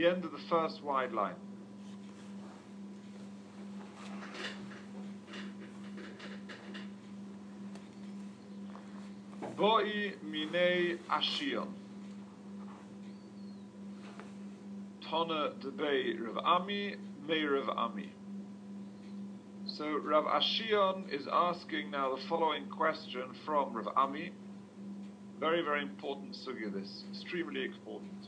the end of the first wide line. Boi minei ashion. Tana debei Rav Ami, mei Rav Ami. So Rav Ashion is asking now the following question from Rav Ami. Very, very important sugya this. Extremely important.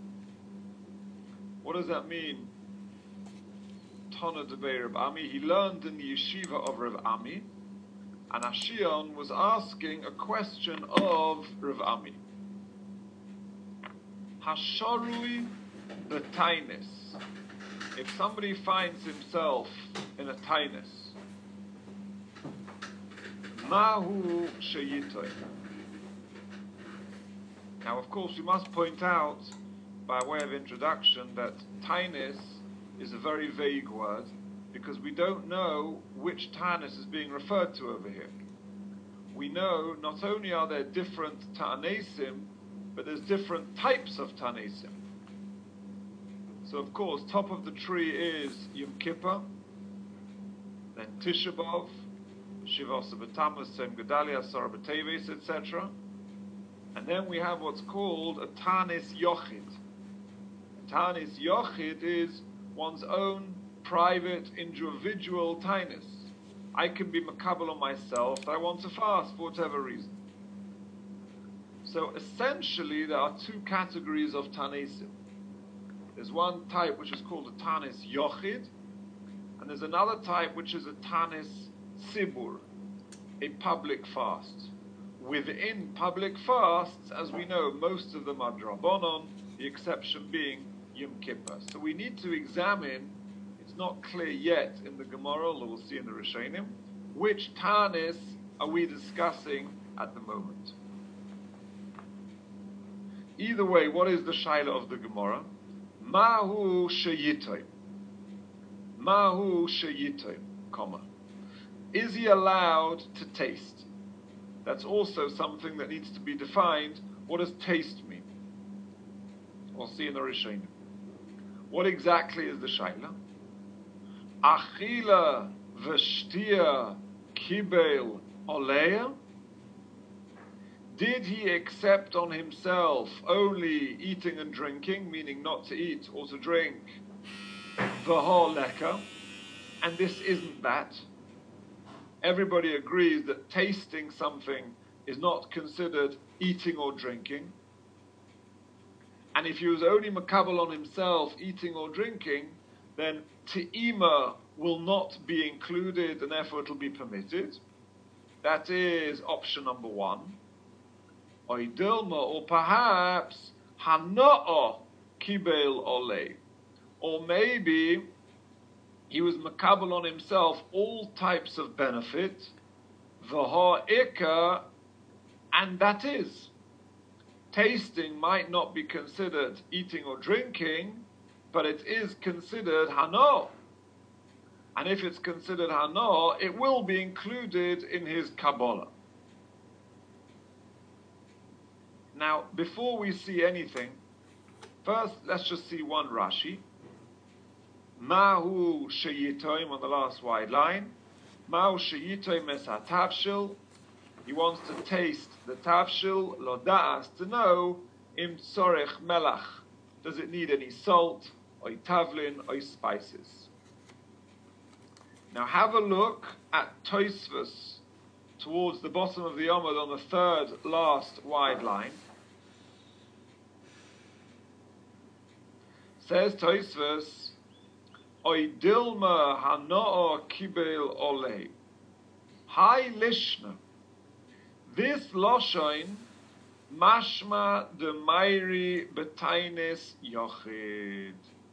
What does that mean? Tana debei Rav Ami. He learned in the yeshiva of Rav Ami. And Ashion was asking a question of Rav Ami. Hasharui b'tainis. If somebody finds himself in a tainis, mahu sheyitoy. Now, of course, we must point out, by way of introduction, that tainis is a very vague word, because we don't know which Ta'anis is being referred to over here. We know not only are there different Ta'anesim, but there's different types of Ta'anesim. So of course, top of the tree is Yom Kippur, then Tisha B'Av, Shivasa B'Tammuz, Sem Gedalia, Sara B'Teves, etc. And then we have what's called a Ta'anis Yochid. Ta'anis Yochid is one's own private, individual tainus. I can be makabel on myself that I want to fast for whatever reason. So essentially, there are two categories of tanesim. There's one type which is called a tanis yochid, and there's another type which is a tanis sibur, a public fast. Within public fasts, as we know, most of them are drabonon, the exception being Yom Kippur. So we need to examine. It's not clear yet in the Gemara, although we'll see in the Rishonim, which Tanis are we discussing at the moment. Either way, what is the Shaila of the Gemara? Mahu sheyitoy. Mahu sheyitoy, comma. Is he allowed to taste? That's also something that needs to be defined. What does taste mean? We'll see in the Rishonim. What exactly is the Shaila? Achila v'shtia kibel oleya? Did he accept on himself only eating and drinking, meaning not to eat or to drink, v'ha leka? And this isn't that. Everybody agrees that tasting something is not considered eating or drinking. And if he was only makabel on himself eating or drinking, then te'ima will not be included, and therefore it will be permitted. That is option number one. Oidilma, or perhaps hana'a kibel ole. Or maybe he was makabel on himself all types of benefit, v'ha'ika, and that is, tasting might not be considered eating or drinking, but it is considered hana. And if it's considered hana, it will be included in his Kabbalah. Now, before we see anything, first let's just see one Rashi. Mahu sheyitoim on the last wide line. Mahu sheyitoim es hatavshil. He wants to taste the tavshil, lo da'as, to know im tzorech melach. Does it need any salt, or tavlin, or spices? Now have a look at Tosfos towards the bottom of the Amud on the third last wide line. Says Tosfos, Oy dilma hano'a kibel ole. Hi lishna. This Loshoin, mashma de mairi betainis yochid.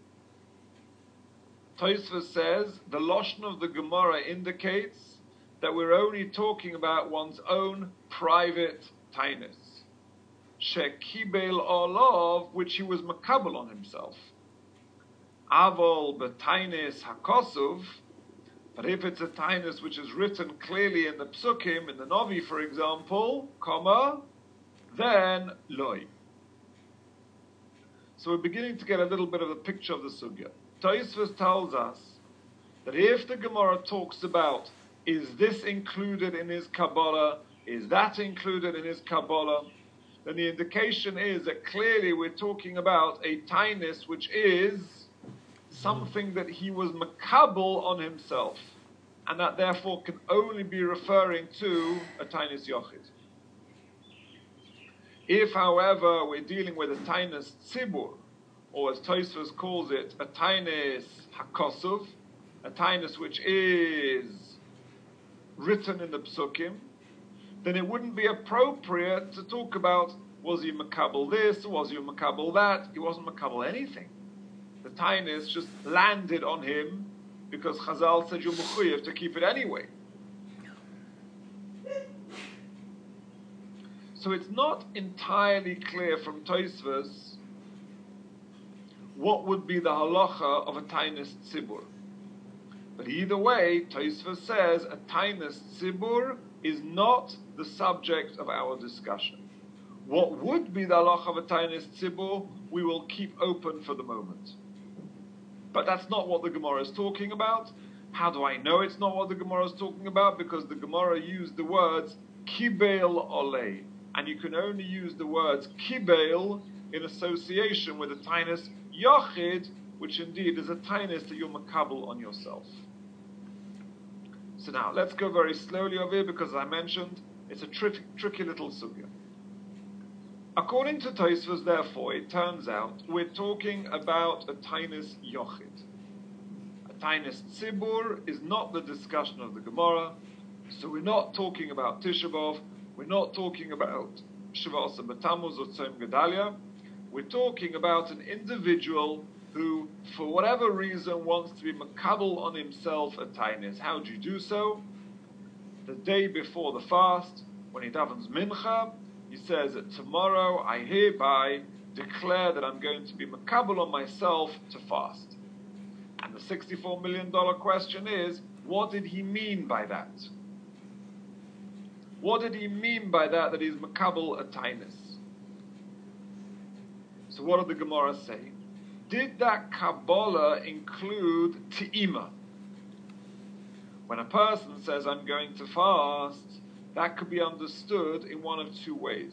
Tosfos says the Lashon of the Gemara indicates that we're only talking about one's own private tainis. Shekibel olav, which he was makabel on himself. Avol betainis hakosuv, but if it's a tainis which is written clearly in the psukim, in the Novi, for example, comma, then loy. So we're beginning to get a little bit of a picture of the sugya. Tosfos tells us that if the Gemara talks about, is this included in his Kabbalah, is that included in his Kabbalah, then the indication is that clearly we're talking about a tainus which is something that he was makabel on himself, and that therefore can only be referring to a tainus yochid. If, however, we're dealing with a tainus tzibur, or as Tosfos calls it, a tainus hakosuv, a tainus which is written in the psukim, then it wouldn't be appropriate to talk about, was he makabel this, was he makabel that? He wasn't makabel anything. The tainus just landed on him because Chazal said you're mechuyev to keep it anyway. So it's not entirely clear from Tosfos what would be the halacha of a tainus tzibur. But either way, Tosfos says a tainus tzibur is not the subject of our discussion. What would be the halacha of a tainus tzibur, we will keep open for the moment. But that's not what the Gemara is talking about. How do I know it's not what the Gemara is talking about? Because the Gemara used the words kibel olei. And you can only use the words kibel in association with a tainus yochid, which indeed is a tainus that you're makabel on yourself. So now, let's go very slowly over here, because as I mentioned, it's a tricky little sugya. According to Tosfos, therefore, it turns out we're talking about a tainus yochid. A tainus tzibur is not the discussion of the Gemara, so we're not talking about Tisha B'Av, we're not talking about Shavasa B'Tammuz or Tzom Gedalia. We're talking about an individual who, for whatever reason, wants to be makabel on himself a tainus. How do you do so? The day before the fast, when he davens mincha, he says that tomorrow I hereby declare that I'm going to be makabel on myself to fast. And the $64 million question is, what did he mean by that? What did he mean by that he's makabel a tainus? So what did the Gemara say? Did that Kabbalah include te'ima? When a person says, I'm going to fast, that could be understood in one of two ways.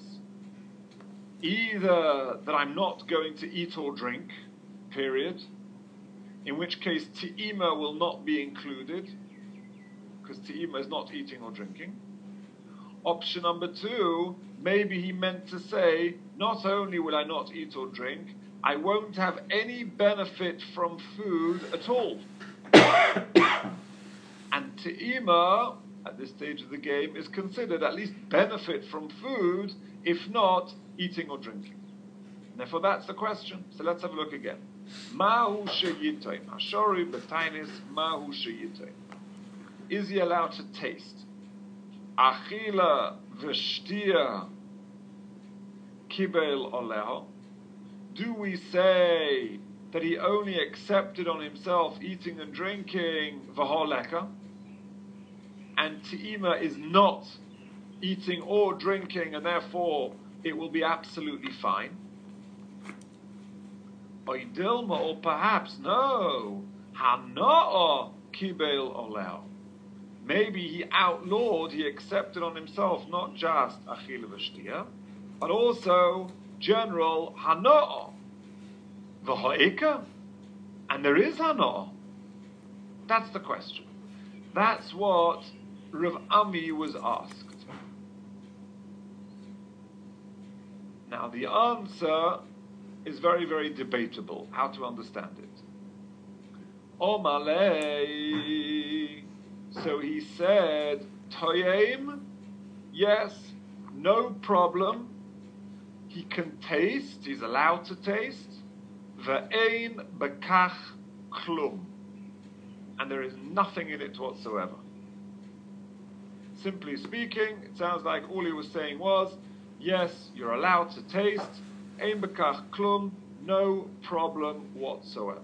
Either that I'm not going to eat or drink, period, in which case te'ima will not be included, because te'ima is not eating or drinking. Option number two, maybe he meant to say, not only will I not eat or drink, I won't have any benefit from food at all. And te'ima, at this stage of the game, is considered at least benefit from food, if not eating or drinking. And therefore that's the question. So let's have a look again. Mahu sheyitoim. Hashori b'tainis mahu sheyitoim. Is he allowed to taste? Achila v'shtia kibel oleho. Do we say that he only accepted on himself eating and drinking v'holeka, and te'ima is not eating or drinking, and therefore it will be absolutely fine? Oidilma, or perhaps no, hana'a kibel oleho. Maybe he outlawed, he accepted on himself not just achila v'shtia, but also general hana'a v'ha'ika, and there is hana'a. That's the question. That's what Rav Ami was asked. Now the answer is very, very debatable, how to understand it. Omalei, so he said, Toyem, yes, no problem. He can taste, he's allowed to taste. Ve'ein bekach klum. And there is nothing in it whatsoever. Simply speaking, it sounds like all he was saying was, yes, you're allowed to taste. Ein bekach klum, no problem whatsoever.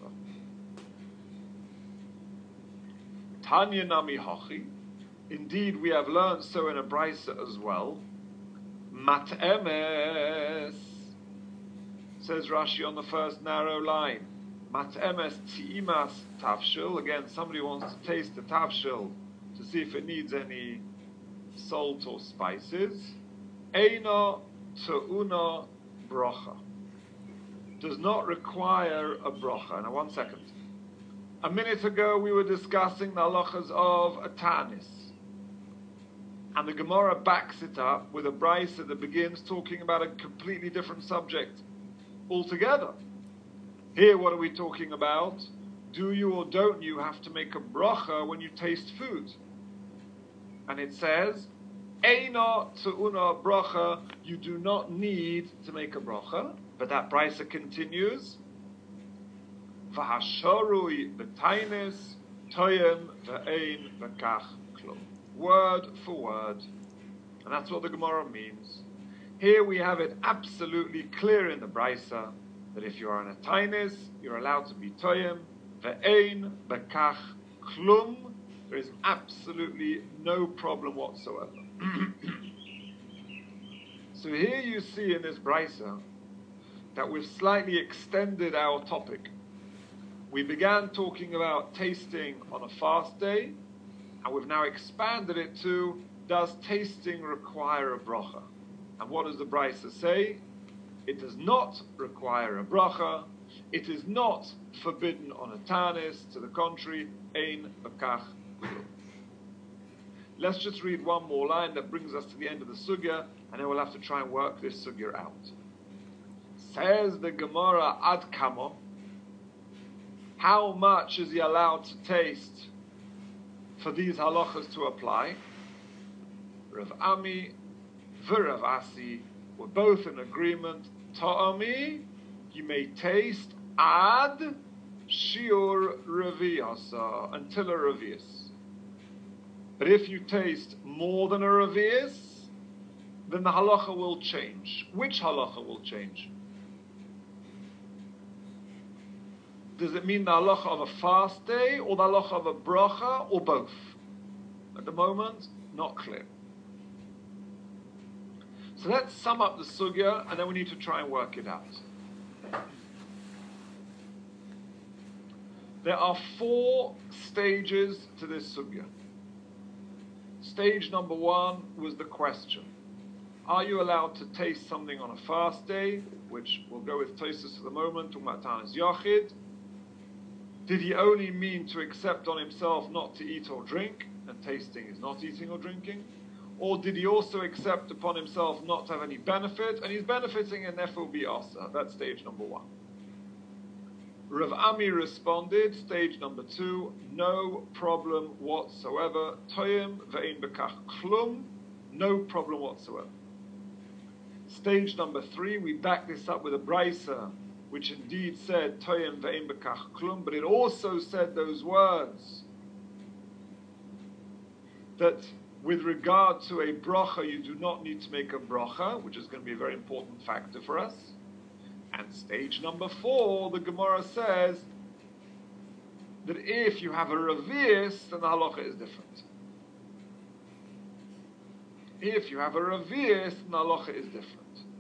Tanya nami hachi. Indeed, we have learned so in a brisa as well. Mat'emes. Says Rashi on the first narrow line, Mat'emes tzi'imas tavshil. Again, somebody wants to taste the tavshil to see if it needs any salt or spices. Eino te'una brocha. Does not require a brocha. Now, 1 second. A minute ago, we were discussing the halachas of a tanis. And the Gemara backs it up with a brisa that begins talking about a completely different subject altogether. Here, what are we talking about? Do you or don't you have to make a bracha when you taste food? And it says, Eina te'una bracha, you do not need to make a bracha. But that brisa continues, V'hasharui b'tainis, toyem v'ein v'kach klum. Word for word. And that's what the Gemara means. Here we have it absolutely clear in the brisa that if you are in a tainis, you're allowed to be toyem, ve'ein bekach klum. There is absolutely no problem whatsoever. So here you see in this brisa that we've slightly extended our topic. We began talking about tasting on a fast day, and we've now expanded it to, does tasting require a bracha? And what does the brisa say? It does not require a bracha. It is not forbidden on a tanis. To the contrary, ein bakach klum. Let's just read one more line that brings us to the end of the sugya, and then we'll have to try and work this sugya out. Says the Gemara, ad kamo, how much is he allowed to taste for these halachas to apply? Rav Ami v'Rav Asi were both in agreement. Ta'ami, you may taste ad shiur reviyasa, until a revius. But if you taste more than a revius, then the halacha will change. Which halacha will change? Does it mean the halacha of a fast day, or the halacha of a bracha, or both? At the moment, not clear. So let's sum up the sugya, and then we need to try and work it out. There are 4 stages to this sugya. Stage number 1 was the question. Are you allowed to taste something on a fast day, which we'll go with Tosfos for the moment, talking about Tanis Yachid? Did he only mean to accept on himself not to eat or drink, and tasting is not eating or drinking? Or did he also accept upon himself not to have any benefit, and he's benefiting and therefore be asa? That's stage number 1. Rav Ami responded, stage number 2, no problem whatsoever. Toyem ve'ein bekach klum, no problem whatsoever. Stage number 3, we back this up with a brisa, which indeed said Toyem ve'ein bekach klum, but it also said those words that with regard to a bracha, you do not need to make a bracha, which is going to be a very important factor for us. And stage number 4, the Gemara says that if you have a revius, then the halacha is different. If you have a revius, then the halacha is different.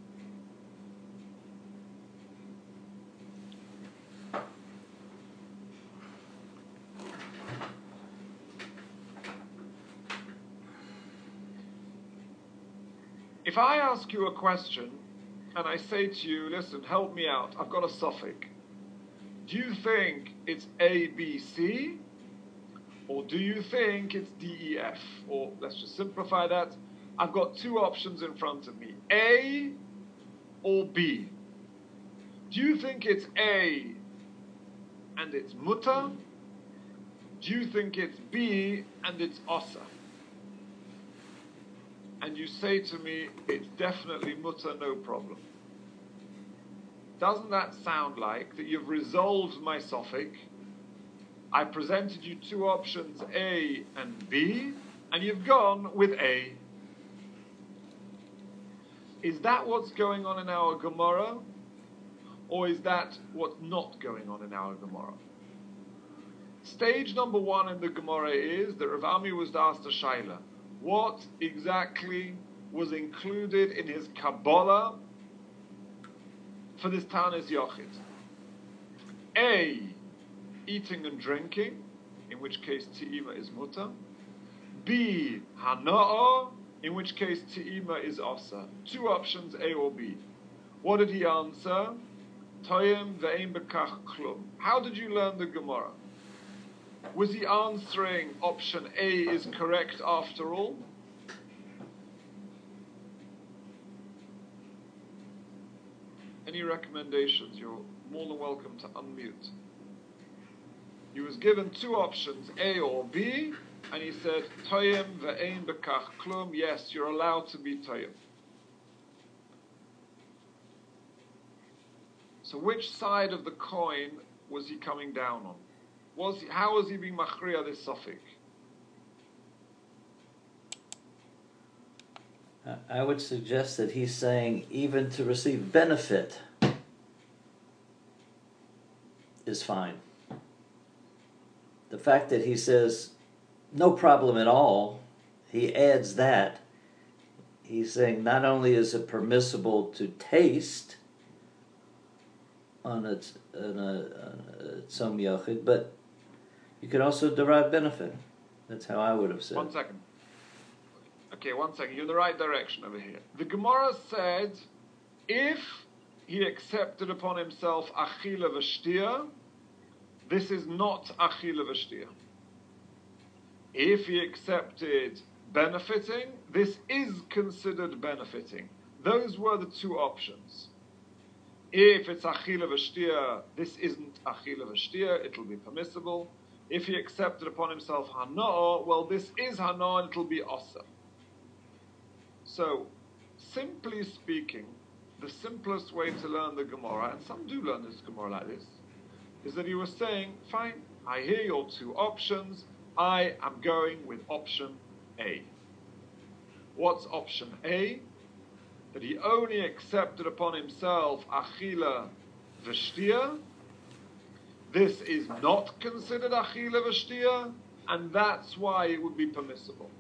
If I ask you a question, and I say to you, listen, help me out, I've got a suffix. Do you think it's A, B, C? Or do you think it's D, E, F? Or let's just simplify that. I've got 2 options in front of me, A or B. Do you think it's A and it's mutter? Do you think it's B and it's osa? And you say to me, it's definitely mutter, no problem. Doesn't that sound like that you've resolved my suffix? I presented you 2 options, A and B, and you've gone with A. Is that what's going on in our Gemara? Or is that what's not going on in our Gemara? Stage number 1 in the Gemara is that Rav Ami was asked a shaila. What exactly was included in his Kabbalah for this Tanis Yochid? A, eating and drinking, in which case Te'ima is mutter. B, Hana'ah, in which case Te'ima is Asa. Two options, A or B. What did he answer? Toyem ve'ein bekach klum. How did you learn the Gemara? Was he answering option A is correct after all? Any recommendations? You're more than welcome to unmute. He was given two options, A or B, and he said, Toyem ve'ein bekach klum. Yes, you're allowed to be Toyem. So which side of the coin was he coming down on? How was he being machriya this suffix? I would suggest that he's saying even to receive benefit is fine. The fact that he says no problem at all, he adds that. He's saying not only is it permissible to taste on a Tzom Yochid, but you can also derive benefit. That's how I would have said. 1 second. Okay, 1 second. You're in the right direction over here. The Gemara said, if he accepted upon himself achila v'shtia, this is not achila v'shtia. If he accepted benefiting, this is considered benefiting. Those were the two options. If it's achila v'shtia, this isn't achila v'shtia, it'll be permissible. If he accepted upon himself hana'ah, well, this is hana'ah and it'll be asa. So, simply speaking, the simplest way to learn the Gemara, and some do learn this Gemara like this, is that he was saying, fine, I hear your two options, I am going with option A. What's option A? That he only accepted upon himself achila v'shtia. This is not considered achila v'shtia, and that's why it would be permissible.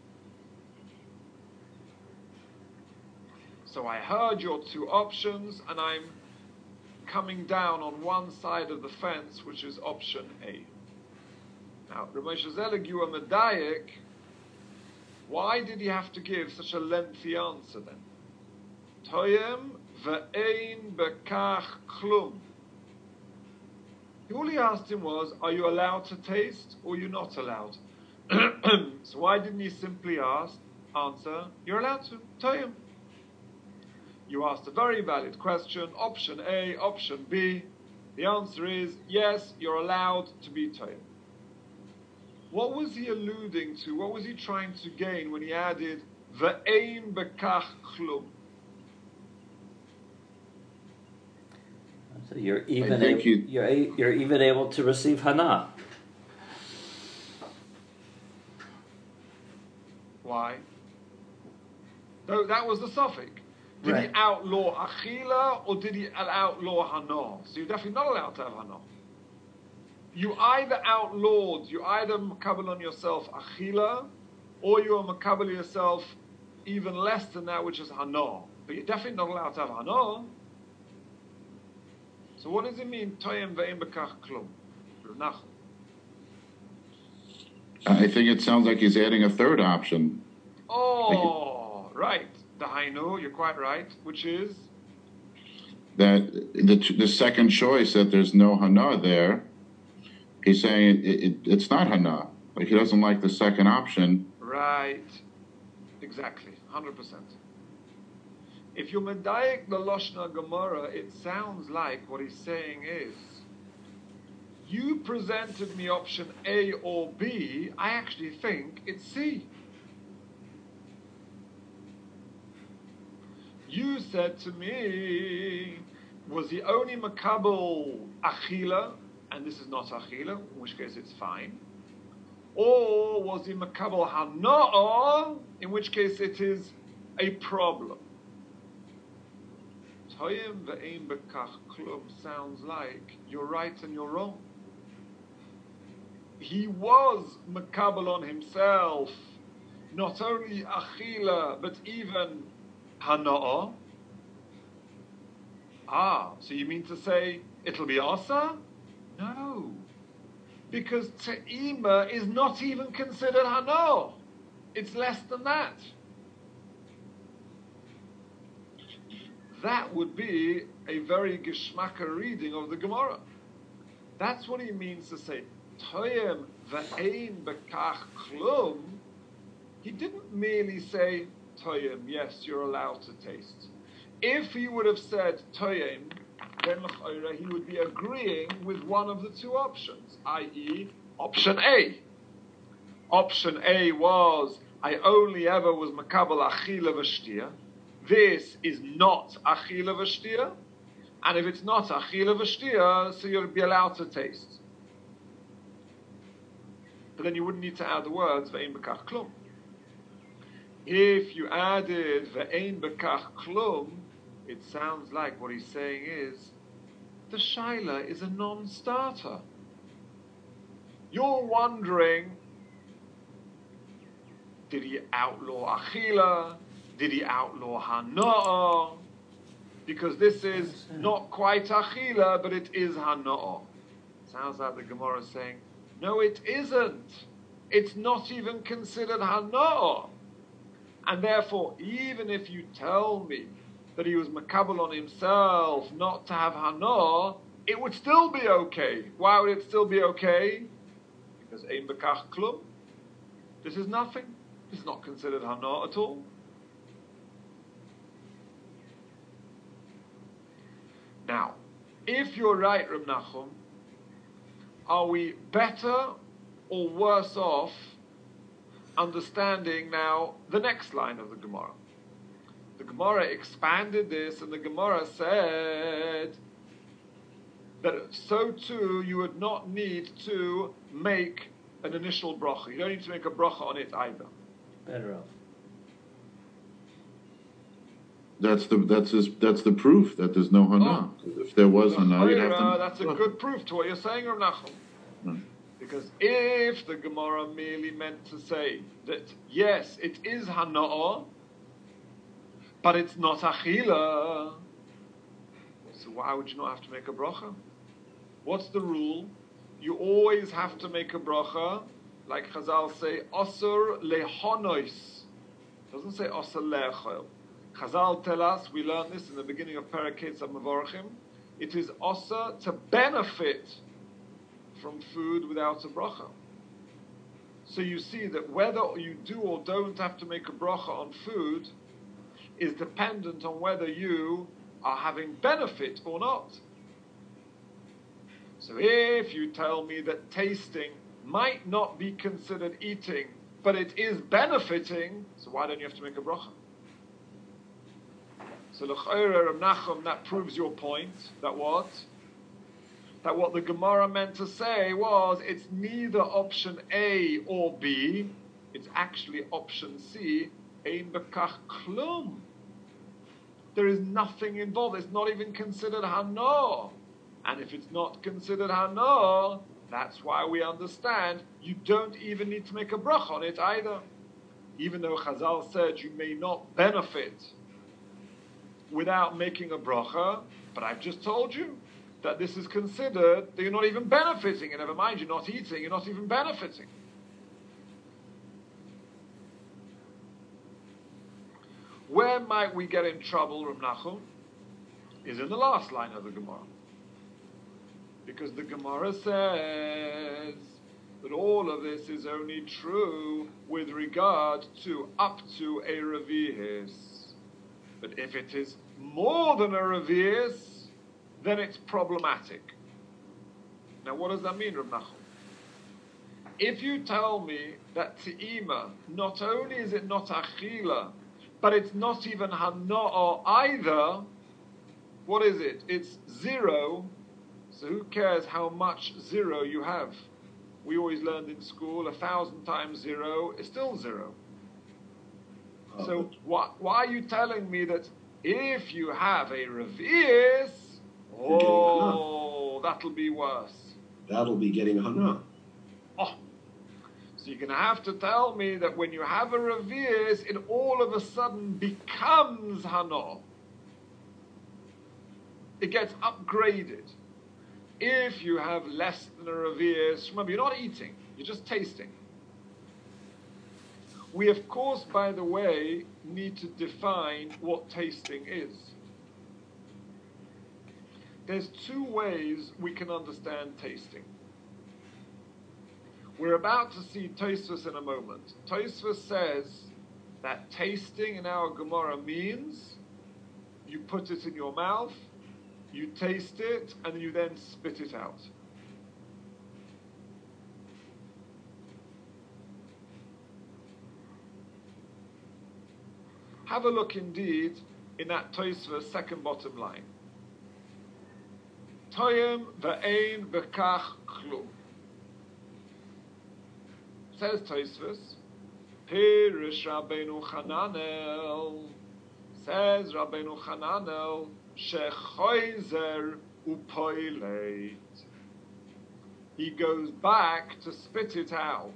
So I heard your two options, and I'm coming down on one side of the fence, which is option A. Now, Rav Moshe Zelig, you are medayek. Why did he have to give such a lengthy answer then? Toyem ve'ein bekach klum. All he asked him was, are you allowed to taste or are you not allowed? So why didn't he simply answer, you're allowed to, Toyem. You asked a very valid question, option A, option B. The answer is, yes, you're allowed to be Toyem. What was he alluding to? What was he trying to gain when he added ve'ein bekach klum? So you're even you're even able to receive hana. Why? No, that was the suffix. Did Right. he outlaw achila or did he outlaw hana? So you're definitely not allowed to have hana. You either outlawed, you either makabel on yourself achila, or you are makabel yourself even less than that, which is hana. But you're definitely not allowed to have hana. So what does it mean? Toyem ve'em bekach klum. I think it sounds like he's adding a third option. Oh, right. The hainu, you're quite right. Which is That the second choice, that there's no hana there, he's saying it's not hana. Like he doesn't like the second option. right. Exactly, 100%. If you medayek the Loshna Gemara, it sounds like what he's saying is, you presented me option A or B, I actually think it's C. You said to me, was he only makabel achila, and this is not achila, in which case it's fine, or was he makabel hana'ah, in which case it is a problem. Toyem ve'ein bekach klum sounds like you're right and you're wrong. He was makabel on himself, not only achila, but even hana'ah. So you mean to say it'll be Asa? No. Because Te'ima is not even considered Hano. It's less than that. That would be a very geschmacka reading of the Gemara. That's what he means to say, Toyem ve'ein bekach klum. He didn't merely say, Toyem, yes, you're allowed to taste. If he would have said Toyem, then he would be agreeing with one of the two options, i.e., option A. Option A was, I only ever was makabel achila v'shtia. This is not achila v'shtia, and if it's not achila v'shtia, so you'll be allowed to taste. But then you wouldn't need to add the words ve'ein bekach klum. If you added ve'ein bekach klum, it sounds like what he's saying is, the shaila is a non-starter. You're wondering, did he outlaw achila? Did he outlaw hana'ah? Because this is not quite achila, but it is hana'ah. Sounds like the Gemara is saying, no, it isn't. It's not even considered hana'ah. And therefore, even if you tell me that he was makabel on himself not to have hana'ah, it would still be okay. Why would it still be okay? Because ein bekach klum. This is nothing. This is not considered hana'ah at all. Now, if you're right, Reb Nachum, are we better or worse off understanding now the next line of the Gemara? The Gemara expanded this, and the Gemara said that so too you would not need to make an initial bracha. You don't need to make a bracha on it either. Better off. That's the proof that there's no hana. If there was hana, you'd have to. That's a good proof to what you're saying, Rav Nachum. No. Because if the Gemara merely meant to say that yes, it is hana'ah, but it's not achila, so why would you not have to make a bracha? What's the rule? You always have to make a bracha, like Chazal say, osur lehonois. Doesn't say osur le'achol. Chazal tell us, we learned this in the beginning of Parakeh Mavorchim, it is osur to benefit from food without a bracha. So you see that whether you do or don't have to make a bracha on food is dependent on whether you are having benefit or not. So if you tell me that tasting might not be considered eating, but it is benefiting, so why don't you have to make a bracha? So l'chayra Rav Nachum, that proves your point, that what? That what the Gemara meant to say was, it's neither option A or B, it's actually option C, ein bekach klum. There is nothing involved, it's not even considered hana. And if it's not considered hana, that's why we understand you don't even need to make a bracha on it either. Even though Chazal said you may not benefit without making a bracha, but I've just told you that this is considered that you're not even benefiting, and never mind, you're not eating, you're not even benefiting. Where might we get in trouble, Rav Nachum, is in the last line of the Gemara. Because the Gemara says that all of this is only true with regard to up to a revi'is. But if it is more than a revi'is, then it's problematic. Now what does that mean, Rav Nachum? If you tell me that te'ima, not only is it not achila, but it's not even hana'ah either, what is it? It's zero. So who cares how much zero you have? We always learned in school 1,000 times zero is still zero. So why are you telling me that if you have a revi'is, that'll be worse? That'll be getting hana. So you're going to have to tell me that when you have a revi'is, it all of a sudden becomes hana. It gets upgraded. If you have less than a revius, remember, you're not eating, you're just tasting. We, of course, by the way, need to define what tasting is. There's two ways we can understand tasting. We're about to see Tosfos in a moment. Tosfos says that tasting in our Gemara means you put it in your mouth, you taste it, and you then spit it out. Have a look indeed in that Tosfos second bottom line. Toyem ve'ein bekach klum. Says Tosfos, Pirish Rabbeinu Chananel. Says Rabbeinu Chananel, shechoizer upoileit. He goes back to spit it out.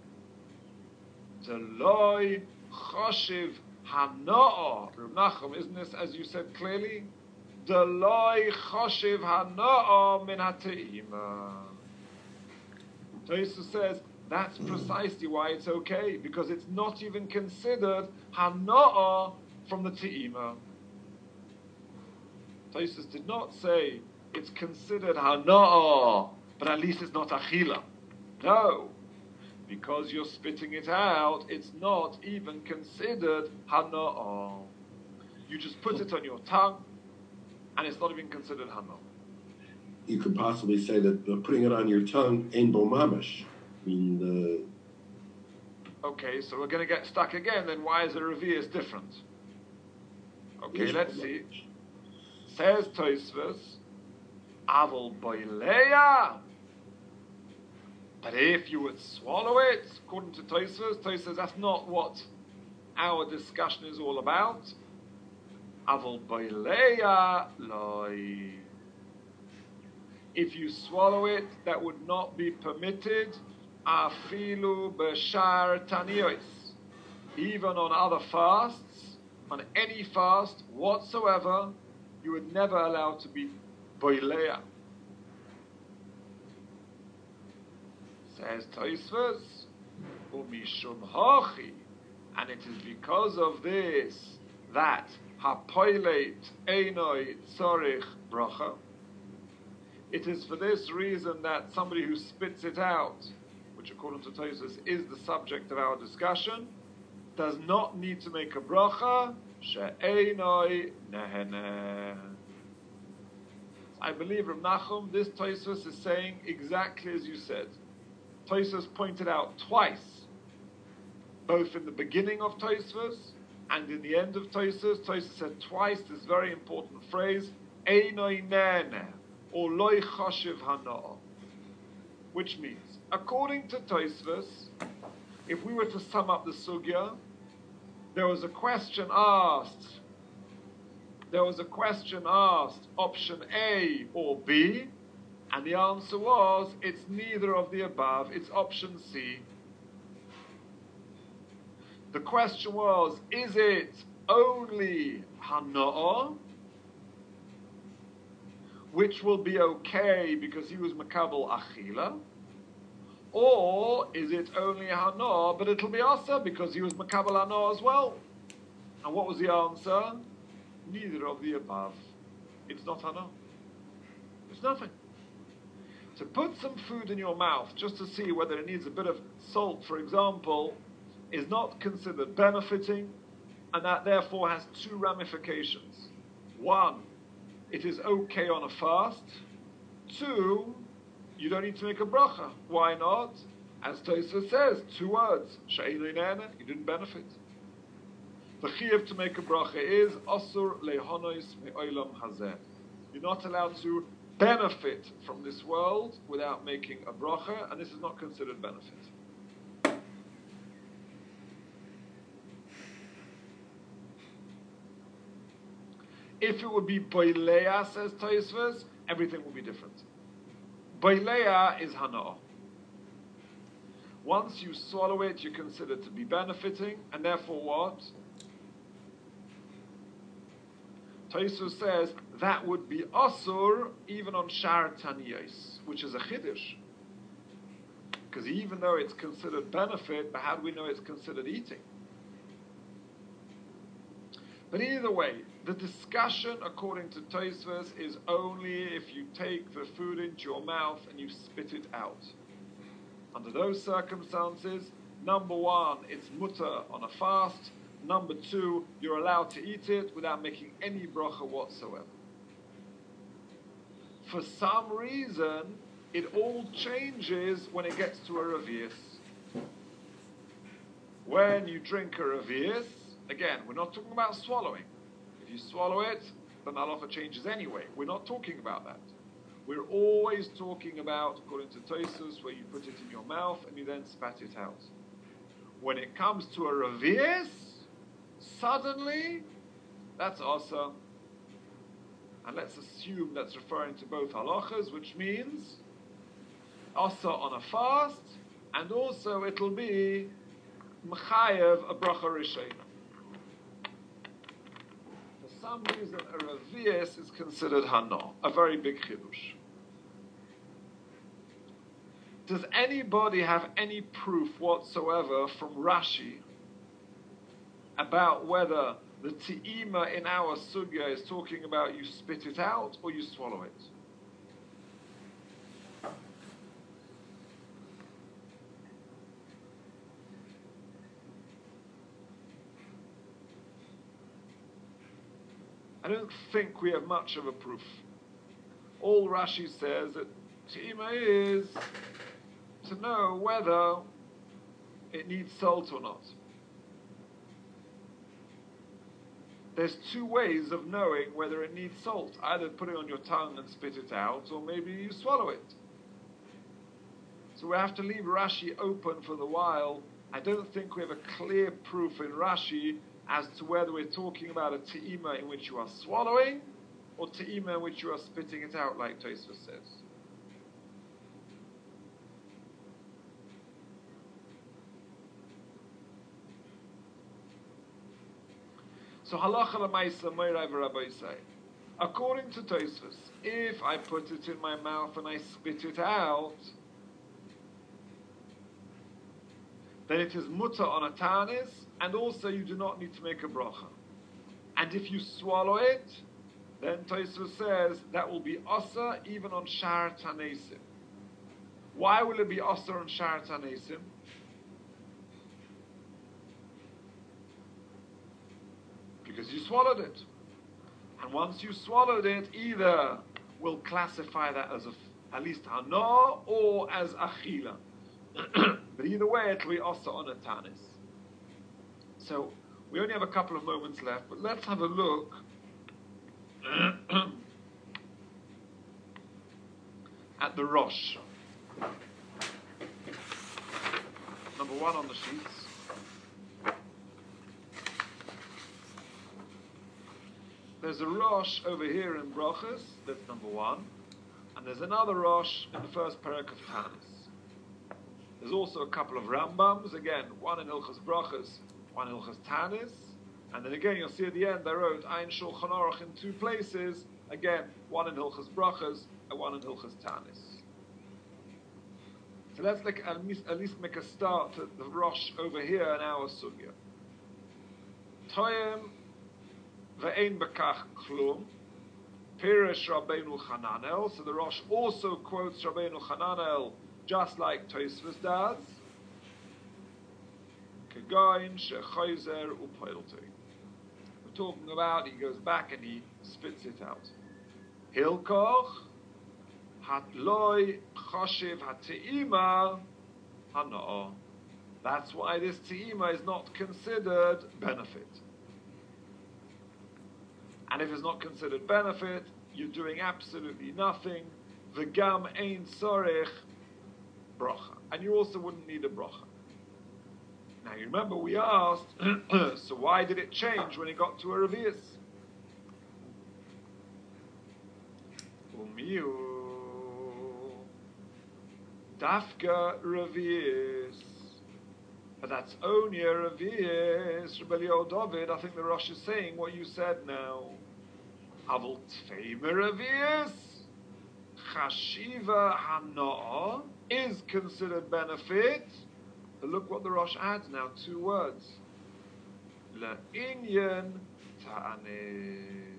Deloi choshiv hano'ah. Reb Nachum, isn't this as you said clearly? Deloi choshiv hano'ah min hate'ima. Tosfos says that's precisely why it's okay, because it's not even considered hano'ah from the te'ima. Tosfos did not say it's considered hano'ah, but at least it's not achila. No, because you're spitting it out, it's not even considered hano'ah. You just put it on your tongue, and it's not even considered hano'ah. You could possibly say that putting it on your tongue ain't bo mamish. I mean, Okay, so we're going to get stuck again. Then why is the revius different? Okay, let's see. Says Tosfos, Avol boileya. But if you would swallow it, according to Tosfos, Tosfos says that's not what our discussion is all about. Avol boileya loy. If you swallow it, that would not be permitted. Afilu b'shar taniyos. Even on other fasts, on any fast whatsoever, you would never allow to be boileya. Says Tosfos, umishum hochi, and it is because of this that hapoileit einoi tzorich bracha. It is for this reason that somebody who spits it out, which according to Tosfos is the subject of our discussion, does not need to make a bracha. She'einoi neheneh. I believe, Reb Nachum, this Tosfos is saying exactly as you said. Tosfos pointed out twice, both in the beginning of Tosfos and in the end of Tosfos. Tosfos said twice this very important phrase, Einoi neheneh, or loy choshev hano'ah, which means, according to Tosfos, if we were to sum up the sugya, there was a question asked, option A or B, and the answer was, it's neither of the above, it's option C. The question was, is it only hano'ah, which will be okay because he was makabel achila, or is it only hano'ah, but it'll be asa because he was makabel hano'ah as well? And what was the answer? Neither of the above. It's not hano'ah. It's nothing. To put some food in your mouth just to see whether it needs a bit of salt, for example, is not considered benefiting, and that therefore has two ramifications. One, it is okay on a fast. Two, you don't need to make a bracha. Why not? As Tosfos says, two words. She'einoi neheneh, you didn't benefit. The chiyuv to make a bracha is asur lehonos me'olam hazeh. You're not allowed to benefit from this world without making a bracha, and this is not considered benefit. If it would be boileya, says Tosfos, everything would be different. Boileya is hano'ah. Once you swallow it, you're considered to be benefiting, and therefore what? Tosfos says that would be asur even on shar taniyos, which is a chiddush. Because even though it's considered benefit, but how do we know it's considered eating? But either way, the discussion according to Tosfos is only if you take the food into your mouth and you spit it out. Under those circumstances, number one, it's mutter on a fast. Number two, you're allowed to eat it without making any bracha whatsoever. For some reason, it all changes when it gets to a revius. When you drink a revius, again, we're not talking about swallowing. If you swallow it, then halacha changes anyway. We're not talking about that. We're always talking about, according to Tosfos, where you put it in your mouth and you then spat it out. When it comes to a revius, suddenly, that's asa. And let's assume that's referring to both halachas, which means asa on a fast, and also it'll be mechayev a bracha rishona. For some reason, a revius is considered hana, a very big chidush. Does anybody have any proof whatsoever from Rashi about whether the te'ima in our sugya is talking about you spit it out or you swallow it? I don't think we have much of a proof. All Rashi says that te'ima is to know whether it needs salt or not. There's two ways of knowing whether it needs salt. Either put it on your tongue and spit it out, or maybe you swallow it. So we have to leave Rashi open for the while. I don't think we have a clear proof in Rashi as to whether we're talking about a te'ima in which you are swallowing, or te'ima in which you are spitting it out, like Tosfos says. So halacha l'maisa moirai v'rabosai. According to Tosfos, if I put it in my mouth and I spit it out, then it is mutter on a tanis, and also you do not need to make a bracha. And if you swallow it, then Tosfos says that will be asa even on shar tanesim. Why will it be asa on shar tanesim? Because you swallowed it. And once you swallowed it, either we'll classify that as at least hana or as achila. But either way, it'll be asa on a tanis. So we only have a couple of moments left, but let's have a look at the Rosh. Number one on the sheets. There's a Rosh over here in Brachas, that's number one, and there's another Rosh in the first parak of Tanis. There's also a couple of Rambams, again, one in Hilchas Brachas, one in Hilchas Tanis, and then again you'll see at the end they wrote Ein Shulchan Aruch in two places, again, one in Hilchas Brachas and one in Hilchas Tanis. So let's at least make a start at the Rosh over here in our Sugya. Toyem Ve'ein bekach klum, Pirish Rabbeinu Chananel. So the Rosh also quotes Rabbeinu Chananel just like Tosfos does. Kegoin shechoizer upoilti. We're talking about he goes back and he spits it out. Hilkoch hatloi choshev hate'ima hano'ah. That's why this te'ima is not considered benefit. And if it's not considered benefit, you're doing absolutely nothing. V'gam ein sorech bracha. And you also wouldn't need a bracha. Now you remember we asked, so why did it change when it got to a revius? Umiu dafka revius. But that's only a revius. Rebbe David, I think the Rosh is saying what you said now. Aval Tfei Meravius, Chashiva Hanoah is considered benefit. But look what the Rosh adds now, 2 words. La'inyan ta'anis.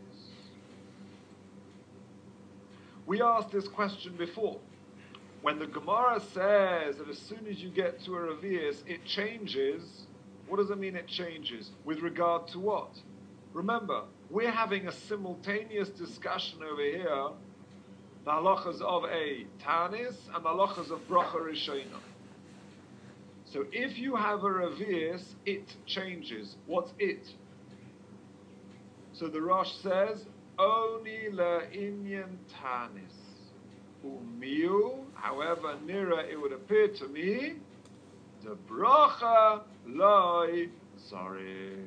We asked this question before. When the Gemara says that as soon as you get to a Revius, it changes, what does it mean it changes? With regard to what? Remember, we're having a simultaneous discussion over here, the halachas of a Tanis and the halachas of Bracha Rishona. So if you have a Revius, it changes. What's it? So the Rosh says, Oni la'inyan Tanis. Umiu, however, nira, it would appear to me, the bracha loy zarich.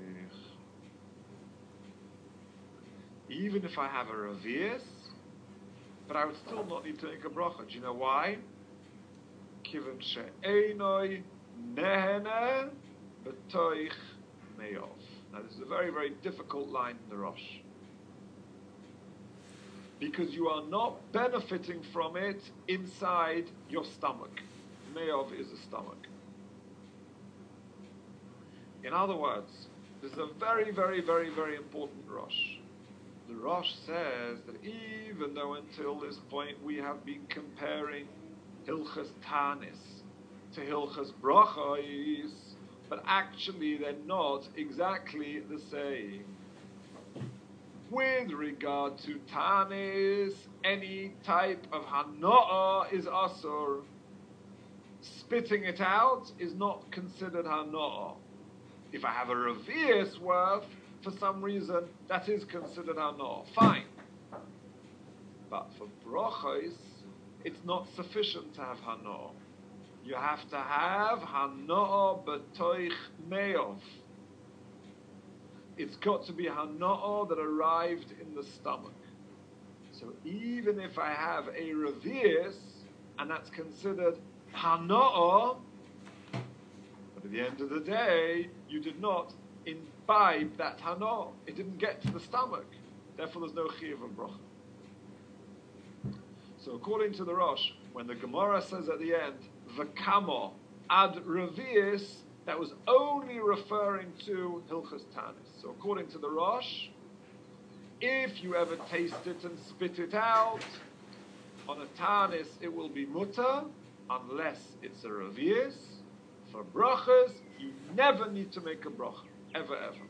Even if I have a revius, but I would still not need to make a bracha. Do you know why? Kiven she'enoi nehene b'toich me'ov. Now this is a very, very difficult line in the Rosh. Because you are not benefiting from it inside your stomach. Me'ov is a stomach. In other words, this is a very, very, very, very important Rosh. The Rosh says that even though until this point we have been comparing Hilchas Tanis to Hilchas Brachos, but actually they're not exactly the same. With regard to Tanis, any type of Hanoah is Asur. Spitting it out is not considered Hanoah. If I have a Revius worth, for some reason, that is considered Hanoah. Fine. But for Brachos, it's not sufficient to have Hanoah. You have to have Hanoah b'toich me'ov. It's got to be Hanoah that arrived in the stomach. So even if I have a Revius, and that's considered Hanoah, but at the end of the day, you did not imbibe that Hanoah. It didn't get to the stomach. Therefore, there's no Chiyuv of Bracha. So according to the Rosh, when the Gemara says at the end, V'kamo ad Revius, that was only referring to Hilchas Tanis. So according to the Rosh, if you ever taste it and spit it out, on a Tanis it will be mutter, unless it's a Revius. For brachas, you never need to make a bracha. Ever, ever.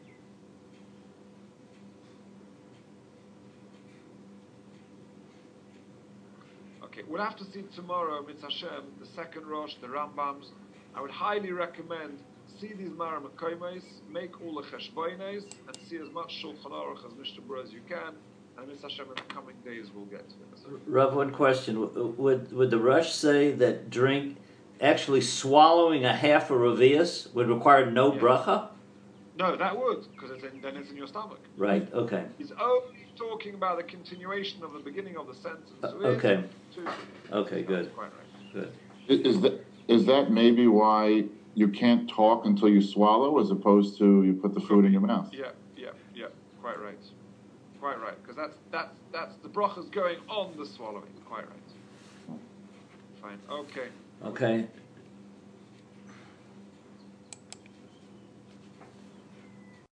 Okay, we'll have to see tomorrow, Mitzvah Hashem, the second Rosh, the Rambams. I would highly recommend see these Mara Mekoimos, make all the Cheshboines, and see as much Shulchan Aruch as Mishnah Berurah as you can, and Mitzvah Hashem in the coming days we'll get to it. Rav, one question. Would the Rosh say that actually swallowing a half a Revius would require no bracha? No, that would, because then it's in your stomach. Right, okay. He's only talking about the continuation of the beginning of the sentence. Okay. Okay, good. Quite right. Good. Is that maybe why you can't talk until you swallow, as opposed to you put the food in your mouth? Yeah. Quite right. Quite right. Because that's the bracha's going on the swallowing. Quite right. Fine. Okay. Okay.